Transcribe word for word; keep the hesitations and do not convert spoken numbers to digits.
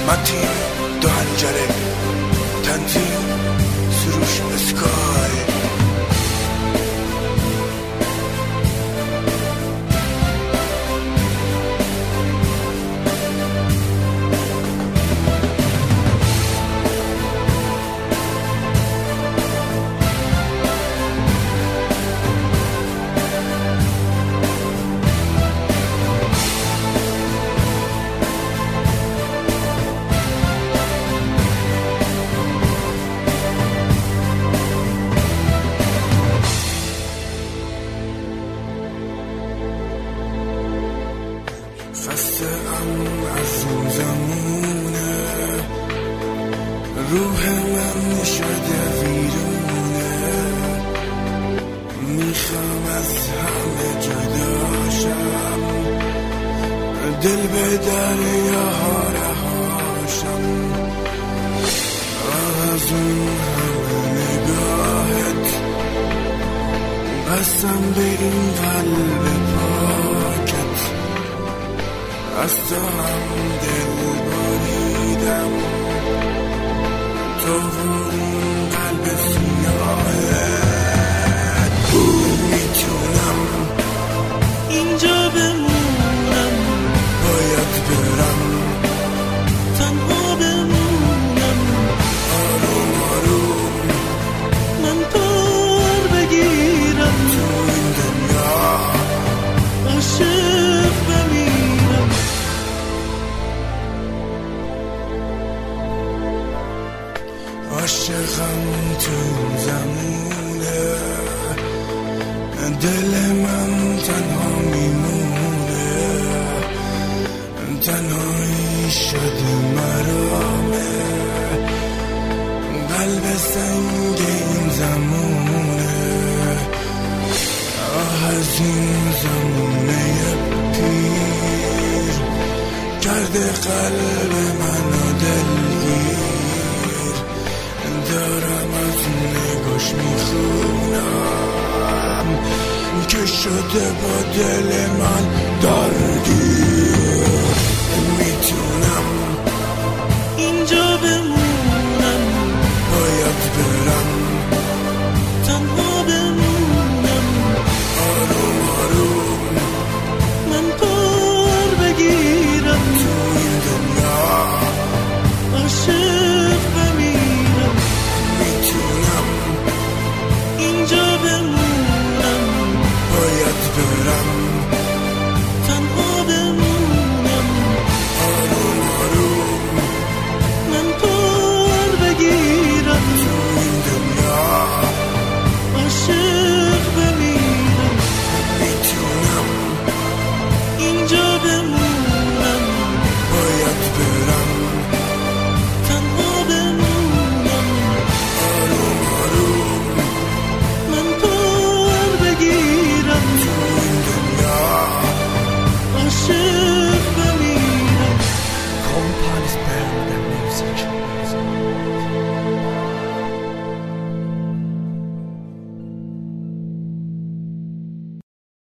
متین دو هنجره تنظیم سروش اسکای. خسته ام از این زمونه، روح من شده ویرونه، میخوام از همه جداشم، دل به دریاها رهاشم. از اون همه نگاهت بستم به این قلب پاکت، از تو هم دل بریدم، تو اون قلب سیاهت. میتونم اینجا بمونم، باید برم تنها بمونم، آروم آروم من پر بگیرم، تو این دنیا عاشق بمیرم. عاشقم تو زمونه، دل من تنها میمونه، تنهایی شده مرامه، قلب سنگ این زمونه. آه از این زمونه پیر کرده قلب منو دلگیر، دارم از نگاش میخونم که شده با دل من درگیر. میتونم